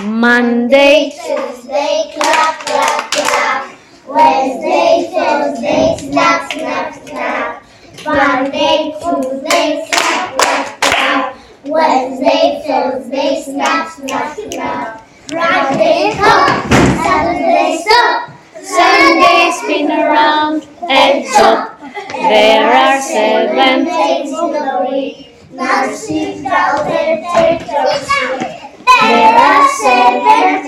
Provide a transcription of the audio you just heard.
Monday, Tuesday, clap, clap, clap. Wednesday, Thursday, snap, snap, snap. Monday, Tuesday, clap, clap, clap. Wednesday, Thursday, snap, snap, snap. Friday, hop. Saturday, stop. Sunday, spin around and top. There are 7 days in the week. Now sit down and take your seat. There are 7